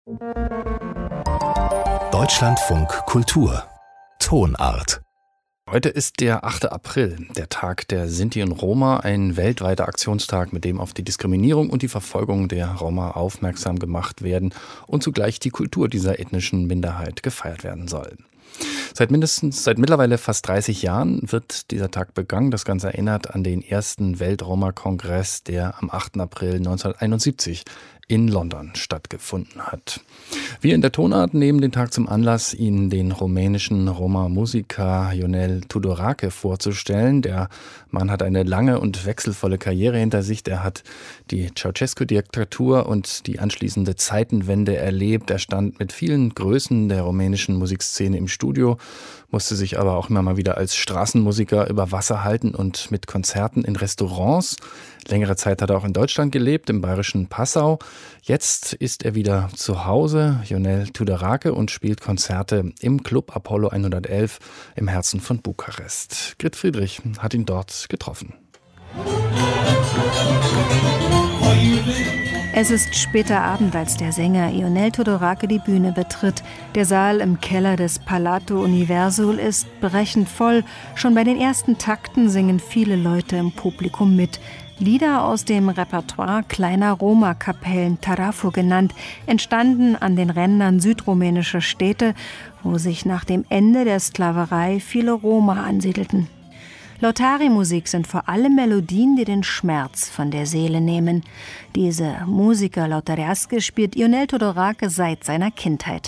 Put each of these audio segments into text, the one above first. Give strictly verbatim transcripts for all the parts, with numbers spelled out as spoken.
Deutschlandfunk Kultur Tonart. Heute ist der achte April, der Tag der Sinti und Roma, ein weltweiter Aktionstag, mit dem auf die Diskriminierung und die Verfolgung der Roma aufmerksam gemacht werden und zugleich die Kultur dieser ethnischen Minderheit gefeiert werden soll. Seit mindestens, seit mittlerweile fast dreißig Jahren wird dieser Tag begangen. Das Ganze erinnert an den ersten Welt-Roma-Kongress, der am achten April neunzehnhunderteinundsiebzig in London stattgefunden hat. Wir in der Tonart nehmen den Tag zum Anlass, Ihnen den rumänischen Roma-Musiker Ionel Tudorache vorzustellen. Der Mann hat eine lange und wechselvolle Karriere hinter sich. Er hat die Ceausescu-Diktatur und die anschließende Zeitenwende erlebt. Er stand mit vielen Größen der rumänischen Musikszene im Studio, musste sich aber auch immer mal wieder als Straßenmusiker über Wasser halten und mit Konzerten in Restaurants. Längere Zeit hat er auch in Deutschland gelebt, im bayerischen Passau. Jetzt ist er wieder zu Hause, Ionel Tudorache, und spielt Konzerte im Club Apollo hundertelf im Herzen von Bukarest. Grit Friedrich hat ihn dort getroffen. Es ist später Abend, als der Sänger Ionel Tudorache die Bühne betritt. Der Saal im Keller des Palato Universul ist brechend voll. Schon bei den ersten Takten singen viele Leute im Publikum mit. Lieder aus dem Repertoire kleiner Roma-Kapellen, Tarafo genannt, entstanden an den Rändern südrumänischer Städte, wo sich nach dem Ende der Sklaverei viele Roma ansiedelten. Lautari-Musik sind vor allem Melodien, die den Schmerz von der Seele nehmen. Diese Musiker lautariasche spielt Ionel Tudorache seit seiner Kindheit.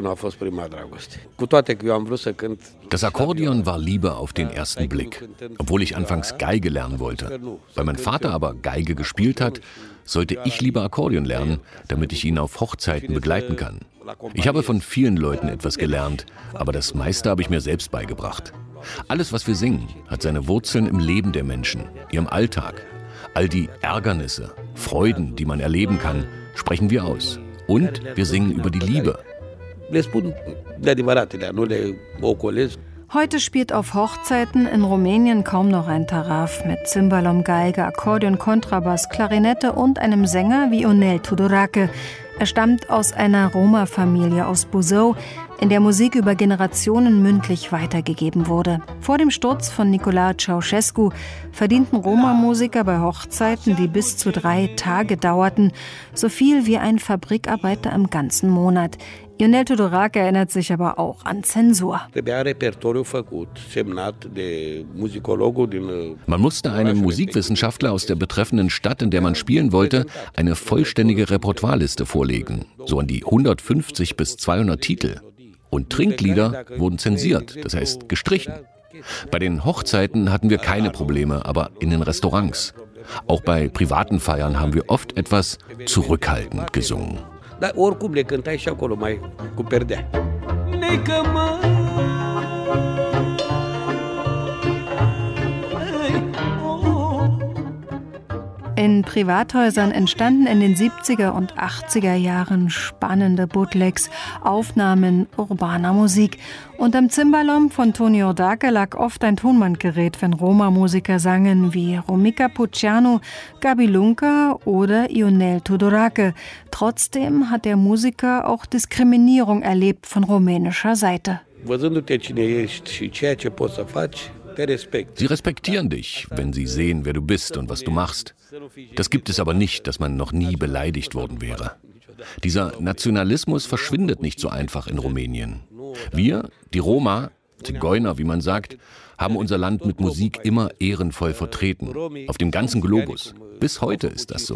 Das Akkordeon war Liebe auf den ersten Blick, obwohl ich anfangs Geige lernen wollte. Weil mein Vater aber Geige gespielt hat, sollte ich lieber Akkordeon lernen, damit ich ihn auf Hochzeiten begleiten kann. Ich habe von vielen Leuten etwas gelernt, aber das meiste habe ich mir selbst beigebracht. Alles, was wir singen, hat seine Wurzeln im Leben der Menschen, ihrem Alltag. All die Ärgernisse, Freuden, die man erleben kann, sprechen wir aus. Und wir singen über die Liebe. Heute spielt auf Hochzeiten in Rumänien kaum noch ein Taraf mit Cimbalom, Geige, Akkordeon, Kontrabass, Klarinette und einem Sänger wie Ionel Tudorache. Er stammt aus einer Roma-Familie aus Buzău, in der Musik über Generationen mündlich weitergegeben wurde. Vor dem Sturz von Nicolae Ceausescu verdienten Roma-Musiker bei Hochzeiten, die bis zu drei Tage dauerten, so viel wie ein Fabrikarbeiter im ganzen Monat. Ionel Tudorache erinnert sich aber auch an Zensur. Man musste einem Musikwissenschaftler aus der betreffenden Stadt, in der man spielen wollte, eine vollständige Repertoireliste vorlegen, so an die hundertfünfzig bis zweihundert Titel. Und Trinklieder wurden zensiert, das heißt gestrichen. Bei den Hochzeiten hatten wir keine Probleme, aber in den Restaurants. Auch bei privaten Feiern haben wir oft etwas zurückhaltend gesungen. Dar oricum le cântai și acolo mai cu perdea. Necă-mă. In Privathäusern entstanden in den siebziger und achtziger Jahren spannende Bootlegs, Aufnahmen urbaner Musik. Unterm Cimbalom von Tonio Dache lag oft ein Tonbandgerät, wenn Roma-Musiker sangen wie Romica Puceanu, Gabi Lunca oder Ionel Tudorache. Trotzdem hat der Musiker auch Diskriminierung erlebt von rumänischer Seite. Văzându-te cine ești și ceea ce poți să faci, Sie respektieren dich, wenn sie sehen, wer du bist und was du machst. Das gibt es aber nicht, dass man noch nie beleidigt worden wäre. Dieser Nationalismus verschwindet nicht so einfach in Rumänien. Wir, die Roma, Zigeuner, wie man sagt, haben unser Land mit Musik immer ehrenvoll vertreten. Auf dem ganzen Globus. Bis heute ist das so.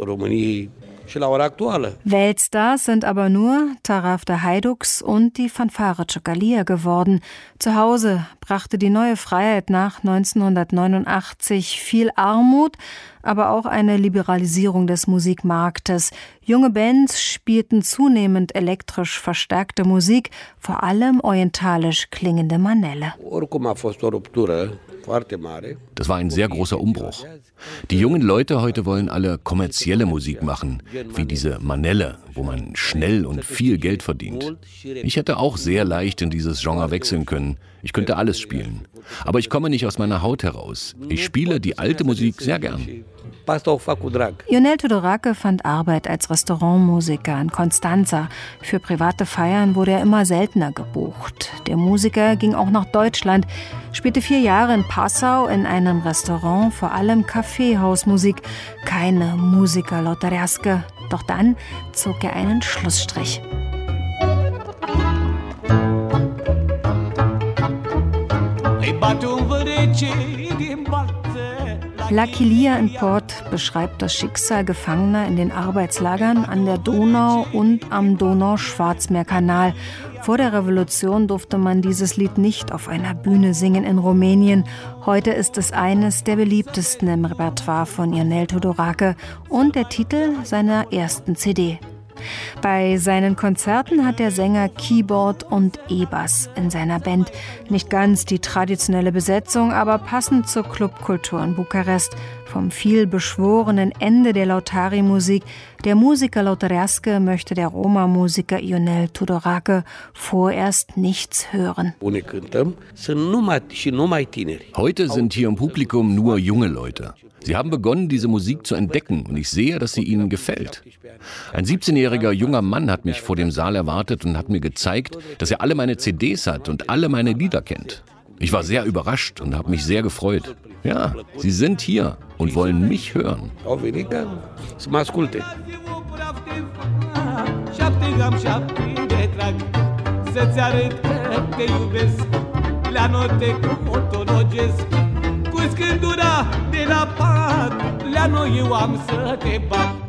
Weltstars sind aber nur Taraf der Haiduks und die Fanfare Ciocălia geworden. Zu Hause brachte die neue Freiheit nach neunzehnhundertneunundachtzig viel Armut, aber auch eine Liberalisierung des Musikmarktes. Junge Bands spielten zunehmend elektrisch verstärkte Musik, vor allem orientalisch klingende Manele. Das war ein sehr großer Umbruch. Die jungen Leute heute wollen alle kommerzielle Musik machen, wie diese Manelle, wo man schnell und viel Geld verdient. Ich hätte auch sehr leicht in dieses Genre wechseln können. Ich könnte alles spielen. Aber ich komme nicht aus meiner Haut heraus. Ich spiele die alte Musik sehr gern. Ionel Tudorake fand Arbeit als Restaurantmusiker in Constanza. Für private Feiern wurde er immer seltener gebucht. Der Musiker ging auch nach Deutschland, spielte vier Jahre in Passau in einem Restaurant, vor allem Kaffeehausmusik, keine Musica Lăutărească. Doch dann zog er einen Schlussstrich. L'Aquilia in Port beschreibt das Schicksal Gefangener in den Arbeitslagern an der Donau und am Donau-Schwarzmeer-Kanal. Vor der Revolution durfte man dieses Lied nicht auf einer Bühne singen in Rumänien. Heute ist es eines der beliebtesten im Repertoire von Ionel Tudorake und der Titel seiner ersten C D. Bei seinen Konzerten hat der Sänger Keyboard und E-Bass in seiner Band. Nicht ganz die traditionelle Besetzung, aber passend zur Clubkultur in Bukarest. Vom vielbeschworenen Ende der Lautari-Musik, der Musica Lăutărească, möchte der Roma-Musiker Ionel Tudorake vorerst nichts hören. Heute sind hier im Publikum nur junge Leute. Sie haben begonnen, diese Musik zu entdecken und ich sehe, dass sie ihnen gefällt. Ein siebzehnjähriger junger Mann hat mich vor dem Saal erwartet und hat mir gezeigt, dass er alle meine C Ds hat und alle meine Lieder kennt. Ich war sehr überrascht und habe mich sehr gefreut. Ja, sie sind hier und wollen mich hören. Cu scândura de la pat, la noi eu am să te bat.